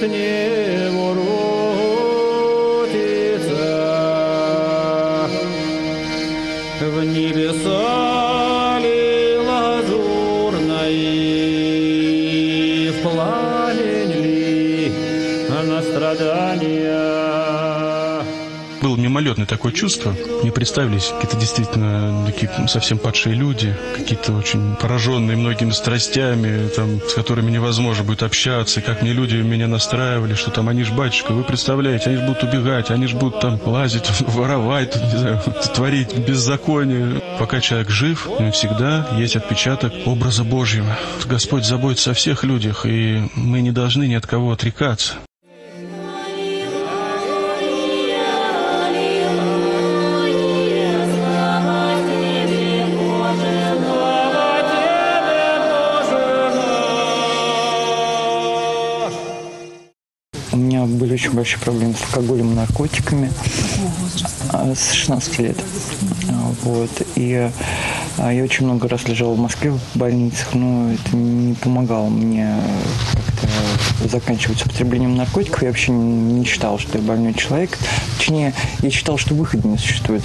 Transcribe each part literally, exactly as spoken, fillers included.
Всевышний воротится в небеса ли лазурной, в пламень ли на страдания. Было мимолетное такое чувство. Мне представились какие-то действительно такие совсем падшие люди, какие-то очень пораженные многими страстями, там, с которыми невозможно будет общаться. И как мне люди меня настраивали, что там они ж, батюшка, вы представляете, они ж будут убегать, они ж будут там лазить, воровать, тут, не знаю, творить беззаконие. Пока человек жив, у него всегда есть отпечаток образа Божьего. Господь заботится о всех людях, и мы не должны ни от кого отрекаться. У меня были очень большие проблемы с алкоголем и наркотиками. Какого возраста? С шестнадцати лет. Вот. И я очень много раз лежал в Москве в больницах, но это не помогало мне как-то заканчивать с употреблением наркотиков. Я вообще не считал, что я больной человек. Точнее, я считал, что выхода не существует.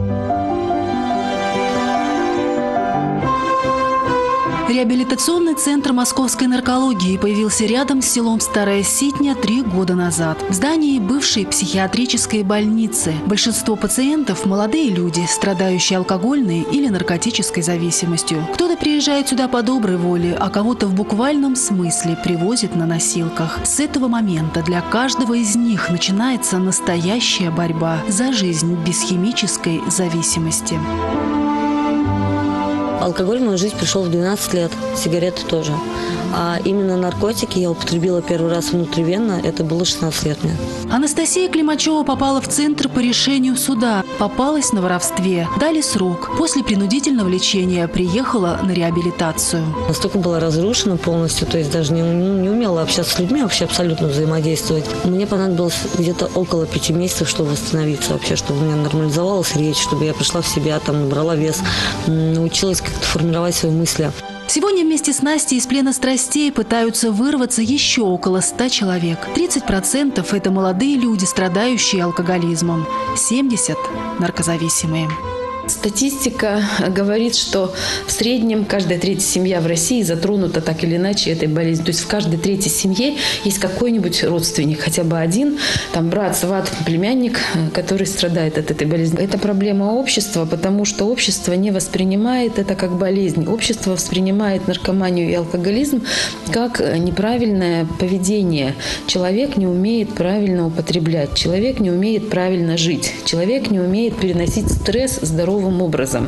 Реабилитационный центр московской наркологии появился рядом с селом Старая Ситня три года назад. В здании бывшей психиатрической больницы. Большинство пациентов – молодые люди, страдающие алкогольной или наркотической зависимостью. Кто-то приезжает сюда по доброй воле, а кого-то в буквальном смысле привозят на носилках. С этого момента для каждого из них начинается настоящая борьба за жизнь без химической зависимости. Алкоголь в мою жизнь пришел в двенадцать лет, сигареты тоже. А именно наркотики я употребила первый раз внутривенно, это было шестнадцать лет мне. Анастасия Климачева попала в центр по решению суда. Попалась на воровстве. Дали срок. После принудительного лечения приехала на реабилитацию. Настолько была разрушена полностью, то есть даже не, не умела общаться с людьми, вообще абсолютно взаимодействовать. Мне понадобилось где-то около пяти месяцев, чтобы восстановиться вообще, чтобы у меня нормализовалась речь, чтобы я пришла в себя, там, набрала вес, научилась как-то формировать свои мысли. Сегодня вместе с Настей из плена страстей пытаются вырваться еще около ста человек. тридцать процентов – это молодые люди, страдающие алкоголизмом. семьдесят процентов – наркозависимые. Статистика говорит, что в среднем каждая третья семья в России затронута так или иначе этой болезнью. То есть в каждой третьей семье есть какой-нибудь родственник, хотя бы один, там брат, сват, племянник, который страдает от этой болезни. Это проблема общества, потому что общество не воспринимает это как болезнь. Общество воспринимает наркоманию и алкоголизм как неправильное поведение. Человек не умеет правильно употреблять, человек не умеет правильно жить, человек не умеет переносить стресс здоровым образом.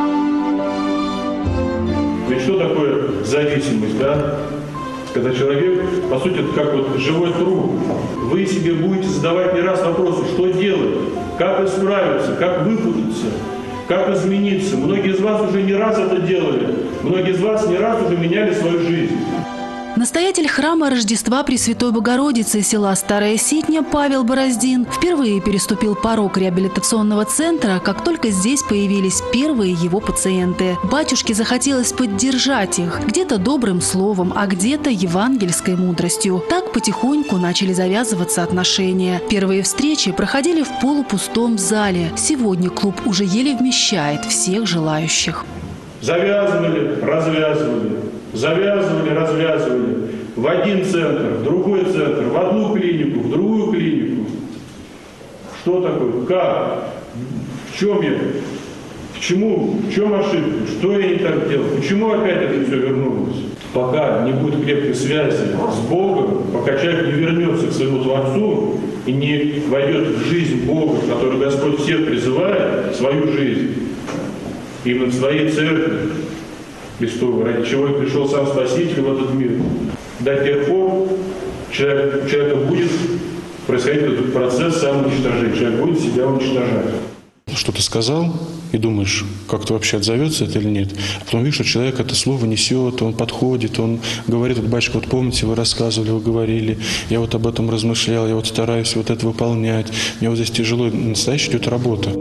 Ведь что такое зависимость, да? Когда человек, по сути, это как вот живой труп. Вы себе будете задавать не раз вопросы, что делать, как исправиться, как выпутаться, как измениться. Многие из вас уже не раз это делали, многие из вас не раз уже меняли свою жизнь. Настоятель храма Рождества Пресвятой Богородицы села Старая Ситня Павел Бороздин впервые переступил порог реабилитационного центра, как только здесь появились первые его пациенты. Батюшке захотелось поддержать их, где-то добрым словом, а где-то евангельской мудростью. Так потихоньку начали завязываться отношения. Первые встречи проходили в полупустом зале. Сегодня клуб уже еле вмещает всех желающих. Завязывали, развязывали. Завязывали, развязывали. В один центр, в другой центр, в одну клинику, в другую клинику. Что такое? Как? В чем я? К чему? В чем ошибка? Что я не так делал? Почему опять это все вернулось? Пока не будет крепкой связи с Богом, пока человек не вернется к своему Творцу и не войдет в жизнь Бога, который Господь всех призывает, в свою жизнь, именно в своей церкви, Христову, ради чего и пришел сам Спаситель в этот мир. До тех пор человек, у человека будет происходить этот процесс самоуничтожения. Человек будет себя уничтожать. Что ты сказал, и думаешь, как-то вообще отзовется это или нет. А потом видишь, что человек это слово несет, он подходит, он говорит, вот, батюшка, вот помните, вы рассказывали, вы говорили, я вот об этом размышлял, я вот стараюсь вот это выполнять, мне вот здесь тяжело, настоящая идет работа.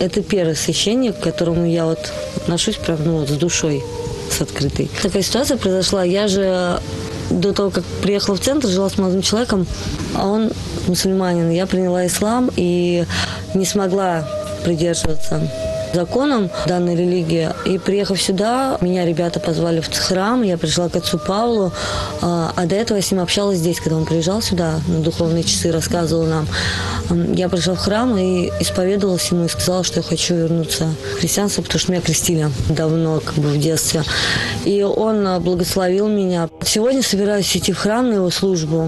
это первый священник, к которому я вот отношусь прям, ну, вот, с душой, с открытой. Такая ситуация произошла. Я же до того, как приехала в центр, жила с молодым человеком, а он мусульманин. Я приняла ислам и не смогла придерживаться законам данной религии. И приехав сюда, меня ребята позвали в храм, я пришла к отцу Павлу, а до этого я с ним общалась здесь, когда он приезжал сюда, на духовные часы рассказывал нам. Я пришла в храм и исповедовалась ему и сказала, что я хочу вернуться в христианство, потому что меня крестили давно, как бы в детстве. И он благословил меня. Сегодня собираюсь идти в храм на его службу.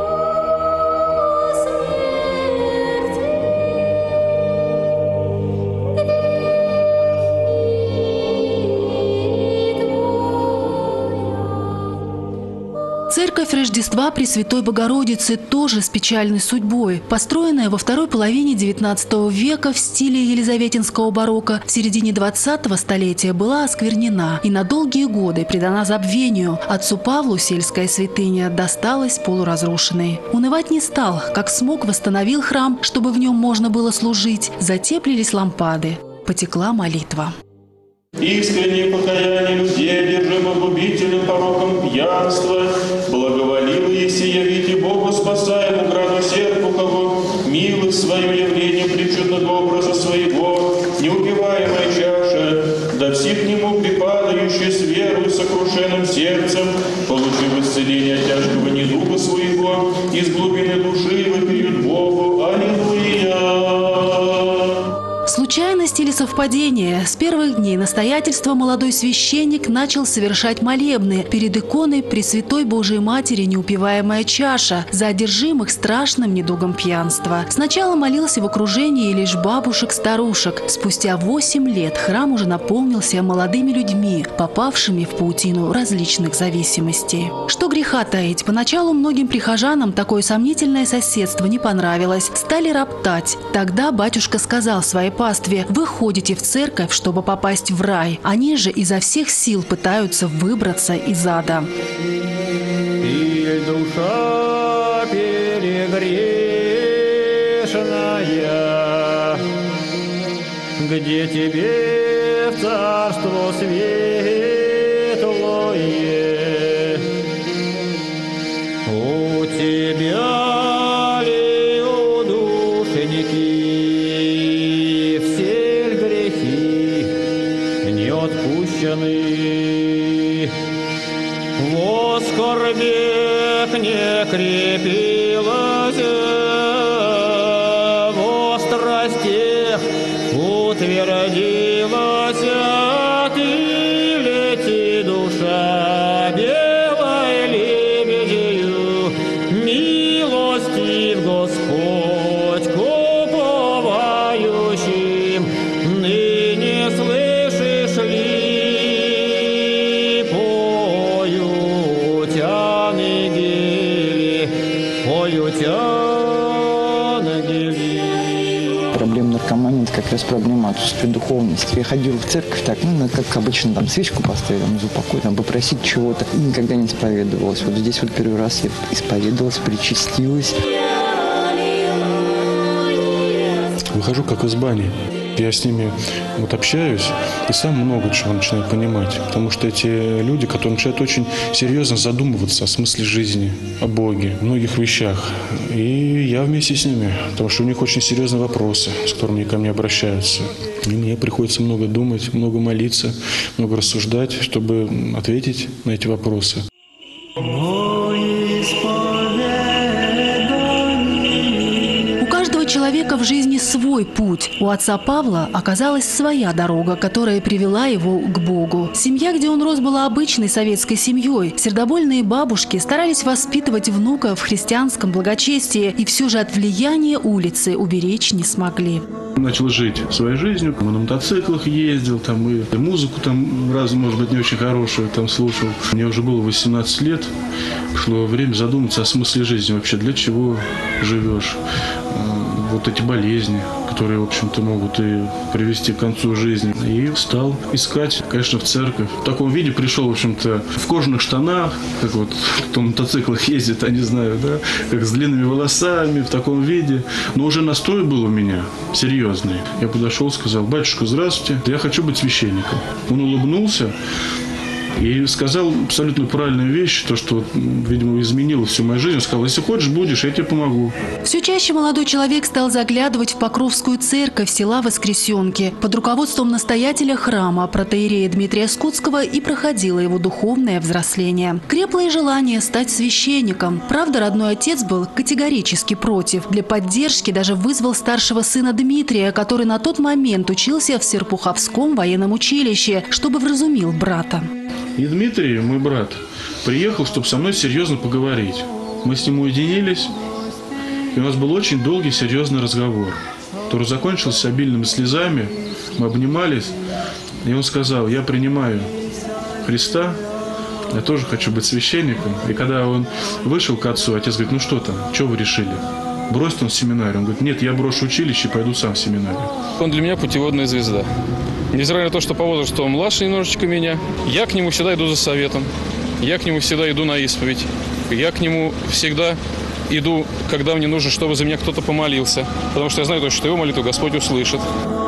Церковь Рождества Пресвятой Богородицы тоже с печальной судьбой. Построенная во второй половине девятнадцатого века в стиле елизаветинского барокко, в середине двадцатого столетия была осквернена и на долгие годы предана забвению. Отцу Павлу сельская святыня досталась полуразрушенной. Унывать не стал, как смог, восстановил храм, чтобы в нем можно было служить. Затеплились лампады. Потекла молитва. Искреннее покаяние людей, одержимых губительным пороком пьянства, благоволило еси явите Богу, спасаему граду сердцу кого, милость свою явлением причудного образа своего, неупиваемая чаша, да все к нему припадающие с верою сокрушенным сердцем, получив исцеление от тяжкого недуга своего, из глубины души вопиют Богу. Аллилуйя! Случайность или совпадение? С первых дней настоятельства молодой священник начал совершать молебны перед иконой Пресвятой Божией Матери «Неупиваемая чаша» за одержимых страшным недугом пьянства. Сначала молился в окружении лишь бабушек-старушек. Спустя восемь лет храм уже наполнился молодыми людьми, попавшими в паутину различных зависимостей. Что греха таить, поначалу многим прихожанам такое сомнительное соседство не понравилось. Стали роптать. Тогда батюшка сказал своей пастве: вы ходите в церковь, чтобы попасть в рай. Они же изо всех сил пытаются выбраться из ада. И душа перегрешная, где тебе в царство светлое, у тебя ли, о душеньки, во скорбях не крепилась, во страстях утвердилась, ты лети, душа белой лебедью, милостив Господь к уповающим, ныне слышишь ли? Проблема наркомании – это как раз проблема отсутствия духовности. Я ходил в церковь так, ну, как обычно, там свечку поставить, там, за упокой, там, попросить чего-то. И никогда не исповедовалась. Вот здесь вот первый раз я исповедовалась, причастилась. Выхожу как из бани. Я с ними вот общаюсь и сам много чего начинаю понимать. Потому что эти люди, которые начинают очень серьезно задумываться о смысле жизни, о Боге, многих вещах. И я вместе с ними, потому что у них очень серьезные вопросы, с которыми ко мне обращаются. И мне приходится много думать, много молиться, много рассуждать, чтобы ответить на эти вопросы. Человека в жизни свой путь. У отца Павла оказалась своя дорога, которая привела его к Богу. Семья, где он рос, была обычной советской семьей. Сердобольные бабушки старались воспитывать внука в христианском благочестии, и все же от влияния улицы уберечь не смогли. Начал жить своей жизнью, на мотоциклах ездил, там, и музыку там разную, может быть, не очень хорошую там слушал. Мне уже было восемнадцать лет, пришло время задуматься о смысле жизни вообще, для чего живешь. Вот эти болезни, которые, в общем-то, могут и привести к концу жизни. И стал искать, конечно, в церковь. В таком виде пришел, в общем-то, в кожаных штанах, как вот кто на мотоциклах ездит, я не знаю, да, как с длинными волосами, в таком виде. Но уже настрой был у меня серьезный. Я подошел, сказал: батюшка, здравствуйте, я хочу быть священником. Он улыбнулся и сказал абсолютно правильную вещь, то, что, видимо, изменило всю мою жизнь. Он сказал: если хочешь, будешь, я тебе помогу. Все чаще молодой человек стал заглядывать в Покровскую церковь села Воскресенки. Под руководством настоятеля храма протоиерея Дмитрия Скутского и проходило его духовное взросление. Крепло и желание стать священником. Правда, родной отец был категорически против. Для поддержки даже вызвал старшего сына Дмитрия, который на тот момент учился в Серпуховском военном училище, чтобы вразумил брата. И Дмитрий, мой брат, приехал, чтобы со мной серьезно поговорить. Мы с ним уединились, и у нас был очень долгий, серьезный разговор, который закончился обильными слезами. Мы обнимались, и он сказал: я принимаю Христа, я тоже хочу быть священником. И когда он вышел к отцу, отец говорит: ну что там, что вы решили? Бросит он семинарию? Он говорит: нет, я брошу училище и пойду сам в семинарию. Он для меня путеводная звезда. Несмотря на то, что по возрасту он младше немножечко меня, я к нему всегда иду за советом. Я к нему всегда иду на исповедь. Я к нему всегда иду, когда мне нужно, чтобы за меня кто-то помолился. Потому что я знаю, что его молитву Господь услышит.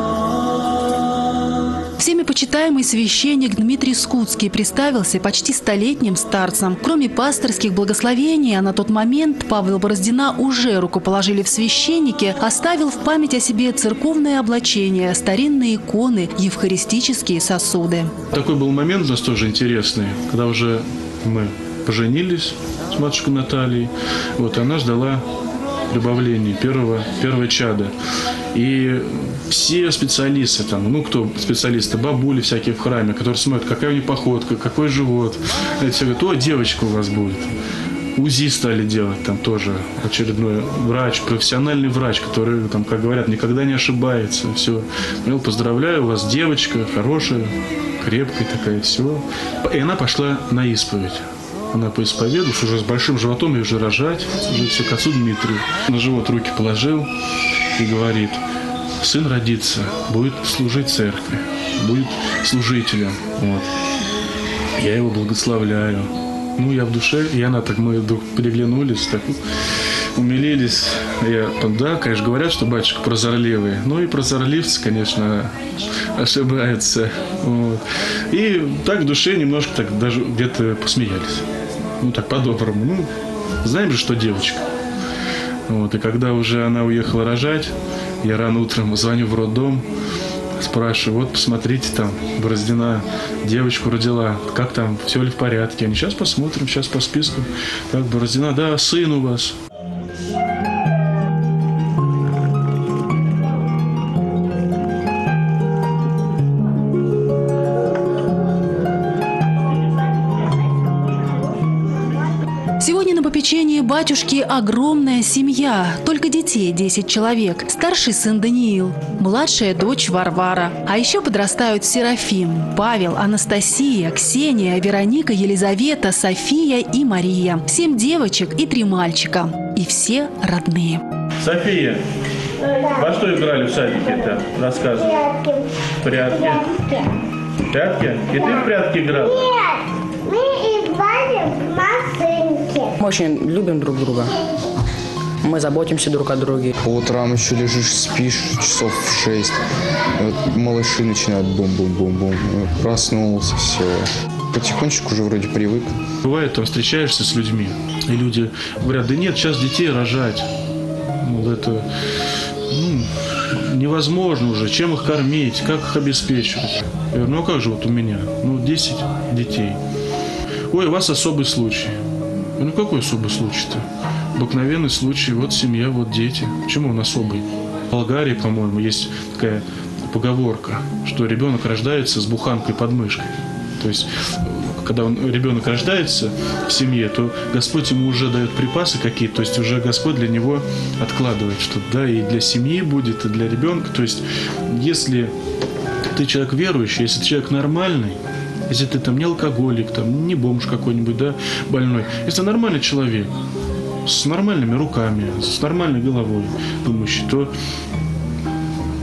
Всеми почитаемый священник Дмитрий Скутский представился почти столетним старцем. Кроме пасторских благословений, а на тот момент Павла Бороздина уже рукоположили в священники, оставил в память о себе церковное облачение, старинные иконы, евхаристические сосуды. Такой был момент у нас тоже интересный, когда уже мы поженились с матушкой Натальей. Вот она ждала прибавления первого, первого чада. И все специалисты, там, ну кто специалисты, бабули всякие в храме, которые смотрят, какая у нее походка, какой живот. И все говорят: о, девочка у вас будет. УЗИ стали делать, там тоже очередной врач, профессиональный врач, который, там, как говорят, никогда не ошибается. Все. Ну, поздравляю, у вас девочка хорошая, крепкая такая, все. И она пошла на исповедь. Она поисповедовалась, уже с большим животом, и уже рожать, уже все к отцу Дмитрию. На живот руки положил и говорит: сын родится, будет служить церкви, будет служителем. Вот. Я его благословляю. Ну, я в душе, и она так, мы вдруг переглянулись, так умилились. Я, да, конечно, говорят, что батюшка прозорливый. Ну и прозорливцы, конечно, ошибаются. Вот. И так в душе немножко так даже где-то посмеялись. Ну, так по-доброму. Ну, знаем же, что девочка. Вот. И когда уже она уехала рожать, я рано утром звоню в роддом, спрашиваю: вот посмотрите, там Бороздина девочку родила, как там, все ли в порядке? Они: сейчас посмотрим, сейчас по списку. Так, Бороздина: да, сын у вас. Сегодня на попечении батюшки огромная семья. Только детей десять человек. Старший сын Даниил, младшая дочь Варвара. А еще подрастают Серафим, Павел, Анастасия, Ксения, Вероника, Елизавета, София и Мария. Семь девочек и три мальчика. И все родные. София, во что играли в садике-то? Рассказывай. В прятки. В прятки? И ты в прятки играл? Нет, мы играли в машинки. Мы очень любим друг друга. Мы заботимся друг о друге. По утрам еще лежишь, спишь часов в шесть. Вот малыши начинают бум-бум-бум-бум. Проснулся, все. Потихонечку уже вроде привык. Бывает, там встречаешься с людьми, и люди говорят: да нет, сейчас детей рожать. Ну, это ну, невозможно уже. Чем их кормить, как их обеспечивать? Я говорю: ну а как же вот у меня? Ну, десять детей. Ой, у вас особый случай. Я говорю: ну какой особый случай-то? Обыкновенный случай, вот семья, вот дети. Почему он особый? В Болгарии, по-моему, есть такая поговорка, что ребенок рождается с буханкой под мышкой. То есть, когда он, ребенок рождается в семье, то Господь ему уже дает припасы какие-то, то есть уже Господь для него откладывает что-то, да, и для семьи будет, и для ребенка. То есть, если ты человек верующий, если ты человек нормальный, если ты там не алкоголик, там, не бомж какой-нибудь, да, больной, если ты нормальный человек, с нормальными руками, с нормальной головой думающий, то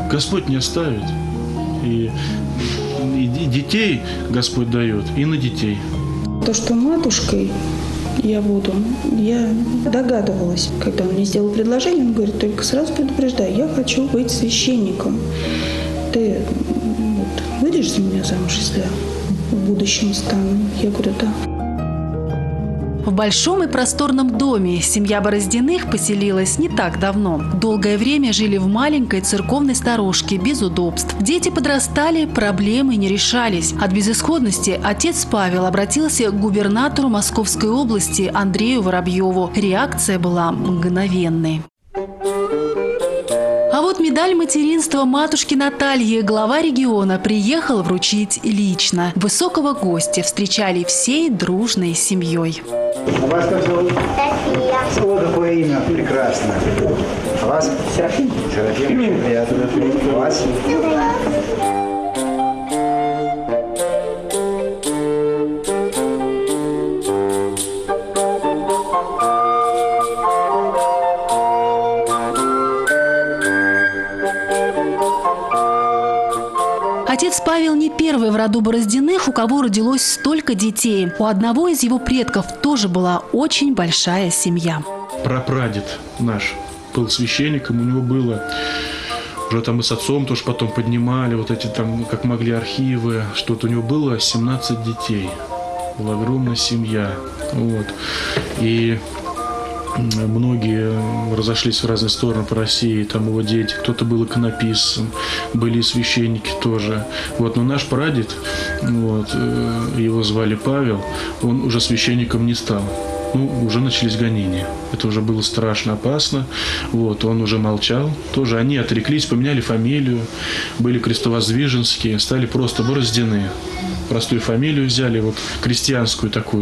Господь не оставит. И, и, и детей Господь дает, и на детей. То, что матушкой я буду, я догадывалась. Когда он мне сделал предложение, он говорит, только сразу предупреждаю, я хочу быть священником. Ты вот, выйдешь за меня замуж, если в будущем стану? Я говорю, да. В большом и просторном доме семья Бороздиных поселилась не так давно. Долгое время жили в маленькой церковной сторожке без удобств. Дети подрастали, проблемы не решались. От безысходности отец Павел обратился к губернатору Московской области Андрею Воробьеву. Реакция была мгновенной. А вот медаль материнства матушки Натальи глава региона приехал вручить лично. Высокого гостя встречали всей дружной семьей. А вас как зовут? София. О, какое имя прекрасное. А вас? Серафим. Серафим. Приятно. А вас? Отец Павел не первый в роду Бороздиных, у кого родилось столько детей. У одного из его предков тоже была очень большая семья. Прапрадед наш был священником, у него было, уже там и с отцом тоже потом поднимали, вот эти там, как могли, архивы, что-то у него было семнадцать детей. Была огромная семья. Вот. И многие разошлись в разные стороны по России, там его дети, кто-то был иконописцем, были и священники тоже. Вот, но наш прадед, вот, его звали Павел, он уже священником не стал. Ну, уже начались гонения. Это уже было страшно опасно. Вот, он уже молчал. Тоже они отреклись, поменяли фамилию, были крестовоздвиженские, стали просто Бороздины. Простую фамилию взяли, вот крестьянскую такую.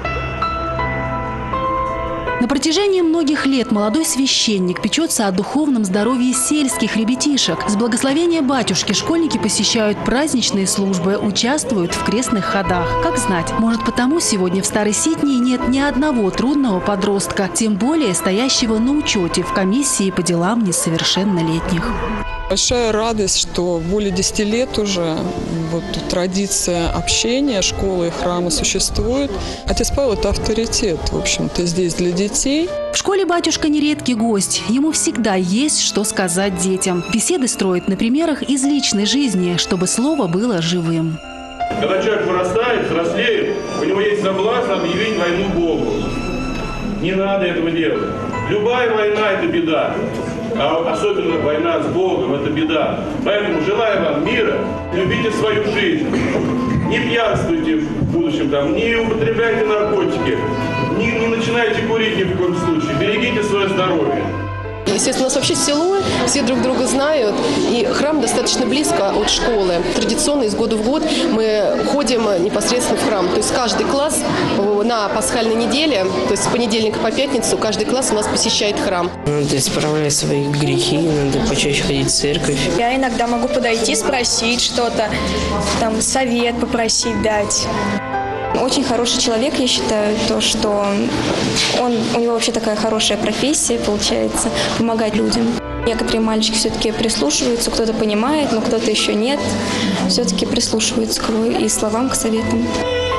На протяжении многих лет молодой священник печется о духовном здоровье сельских ребятишек. С благословения батюшки школьники посещают праздничные службы, участвуют в крестных ходах. Как знать, может потому сегодня в Старой Ситне нет ни одного трудного подростка, тем более стоящего на учете в комиссии по делам несовершеннолетних. Большая радость, что более десяти лет уже вот традиция общения, школы и храмы существует. Отец Павел – это авторитет, в общем-то, здесь для детей. В школе батюшка нередкий гость. Ему всегда есть что сказать детям. Беседы строит на примерах из личной жизни, чтобы слово было живым. Когда человек вырастает, взрослеет, у него есть соблазн объявить войну Богу. Не надо этого делать. Любая война – это беда. А особенно война с Богом – это беда. Поэтому желаю вам мира, любите свою жизнь, не пьянствуйте в будущем, там, не употребляйте наркотики, не, не начинайте курить ни в коем случае, берегите свое здоровье. Естественно, у нас вообще село, все друг друга знают, и храм достаточно близко от школы. Традиционно из года в год мы ходим непосредственно в храм. То есть каждый класс на пасхальной неделе, то есть с понедельника по пятницу, каждый класс у нас посещает храм. Надо исправлять свои грехи, надо почаще ходить в церковь. Я иногда могу подойти, спросить что-то, там совет попросить дать. Очень хороший человек, я считаю, то, что он, у него вообще такая хорошая профессия, получается, помогать людям. Некоторые мальчики все-таки прислушиваются, кто-то понимает, но кто-то еще нет. Все-таки прислушиваются к его и словам, к советам.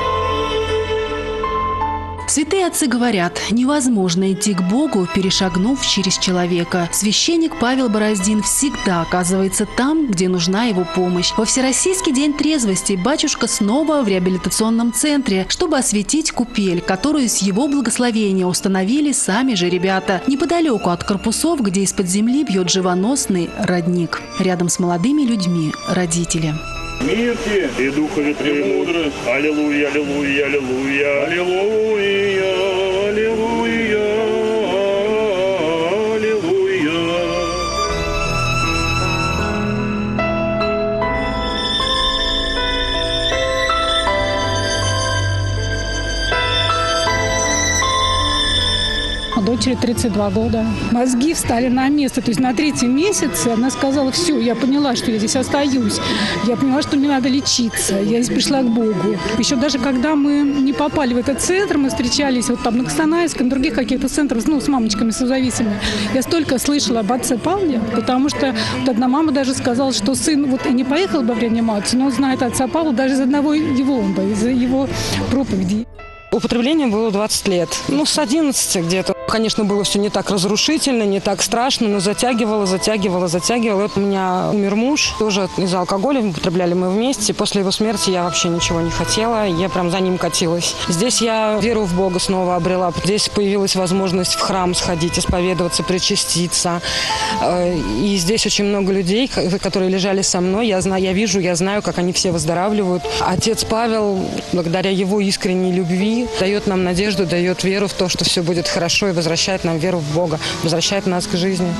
Святые отцы говорят, невозможно идти к Богу, перешагнув через человека. Священник Павел Бороздин всегда оказывается там, где нужна его помощь. Во Всероссийский день трезвости батюшка снова в реабилитационном центре, чтобы осветить купель, которую с его благословения установили сами же ребята, неподалеку от корпусов, где из-под земли бьет живоносный родник. Рядом с молодыми людьми родители. Мирте и духа ветры и мудрость. Аллилуйя, аллилуйя, аллилуйя, аллилуйя, аллилуйя, аллилуйя. А дочь дочери тридцать два года. Мозги встали на место. То есть на третьем месяце она сказала: все, я поняла, что я здесь остаюсь. Я поняла, что мне надо лечиться. Я здесь пришла к Богу. Еще даже когда мы не попали в этот центр, мы встречались вот там на Кстанайской, на других каких-то центрах, ну, с мамочками созависимыми. Я столько слышала об отце Павле, потому что вот одна мама даже сказала, что сын вот и не поехал бы в реанимацию, но он знает отца Павла даже из одного его, из его проповеди. Употребление было двадцать лет. Ну, с одиннадцати где-то. Конечно, было все не так разрушительно, не так страшно, но затягивало, затягивало, затягивало. Вот у меня умер муж, тоже из-за алкоголя, употребляли мы вместе. После его смерти я вообще ничего не хотела, я прям за ним катилась. Здесь я веру в Бога снова обрела. Здесь появилась возможность в храм сходить, исповедоваться, причаститься. И здесь очень много людей, которые лежали со мной. Я знаю, я вижу, я знаю, как они все выздоравливают. Отец Павел, благодаря его искренней любви, дает нам надежду, дает веру в то, что все будет хорошо, и возвращает нам веру в Бога, возвращает нас к жизни.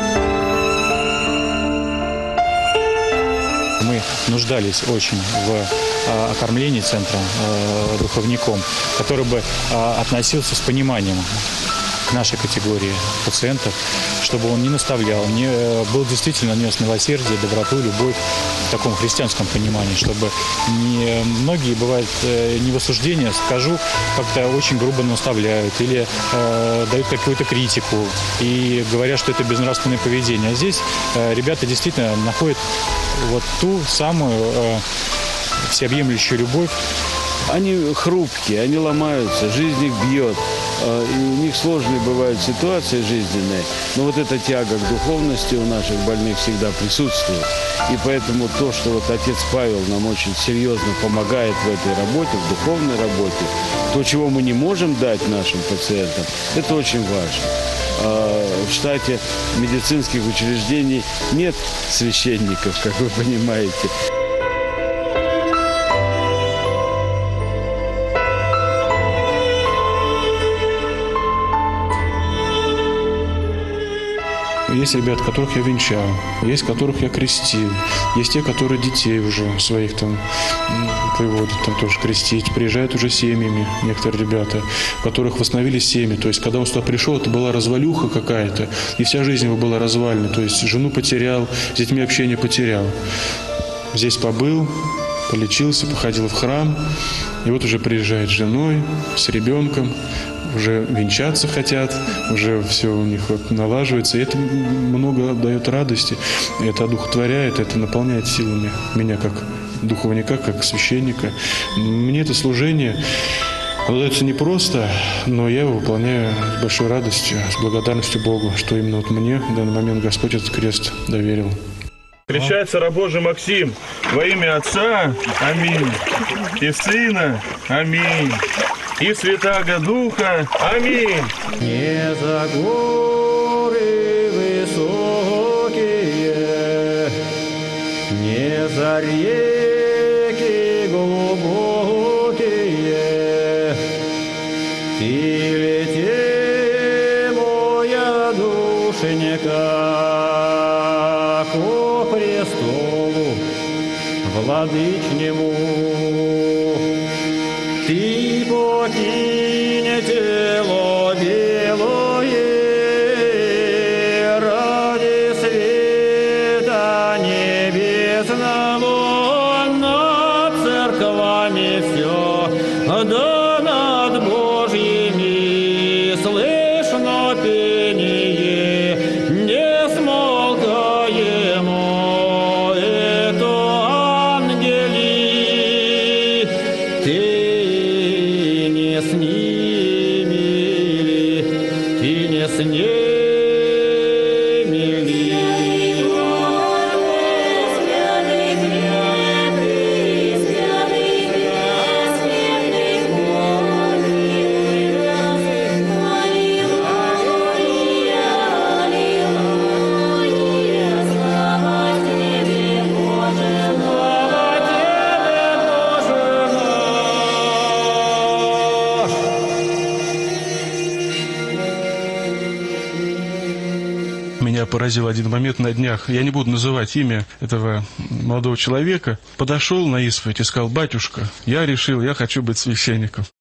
Мы нуждались очень в окормлении центра духовником, который бы относился с пониманием к нашей категории пациентов, чтобы он не наставлял, не, был действительно нес милосердие, доброту, любовь в таком христианском понимании, чтобы не, многие, бывает, не в осуждении, скажу, как-то очень грубо наставляют или э, дают какую-то критику и говорят, что это безнравственное поведение. А здесь э, ребята действительно находят вот ту самую э, всеобъемлющую любовь. Они хрупкие, они ломаются, жизнь их бьет. И у них сложные бывают ситуации жизненные, но вот эта тяга к духовности у наших больных всегда присутствует. И поэтому то, что вот отец Павел нам очень серьезно помогает в этой работе, в духовной работе, то, чего мы не можем дать нашим пациентам, это очень важно. В штате медицинских учреждений нет священников, как вы понимаете. Есть ребята, которых я венчал, есть которых я крестил, есть те, которые детей уже своих там приводят, там тоже крестить, приезжают уже семьями некоторые ребята, у которых восстановились семьи, то есть когда он сюда пришел, это была развалюха какая-то, и вся жизнь его была развалена, то есть жену потерял, с детьми общение потерял. Здесь побыл, полечился, походил в храм, и вот уже приезжает с женой, с ребенком, уже венчаться хотят, уже все у них вот налаживается. И это много дает радости, это одухотворяет, это наполняет силами меня как духовника, как священника. Мне это служение дается непросто, но я его выполняю с большой радостью, с благодарностью Богу, что именно вот мне в данный момент Господь этот крест доверил. Крещается раб Божий Максим во имя Отца, аминь, и Сына, аминь, и Святаго Духа, аминь. Не за горы высокие, не за реки глубокие, и лети, моя душенька, ко престолу владычнему. Ты покинь тело белое ради света небесного, над церквами все, да над Божьими слышно пение, не смолкаемо это ангели. Ты с ними ли, ты не с ними ли? Меня поразил один момент на днях. Я не буду называть имя этого молодого человека. Подошел на исповедь и сказал: батюшка, я решил, я хочу быть священником.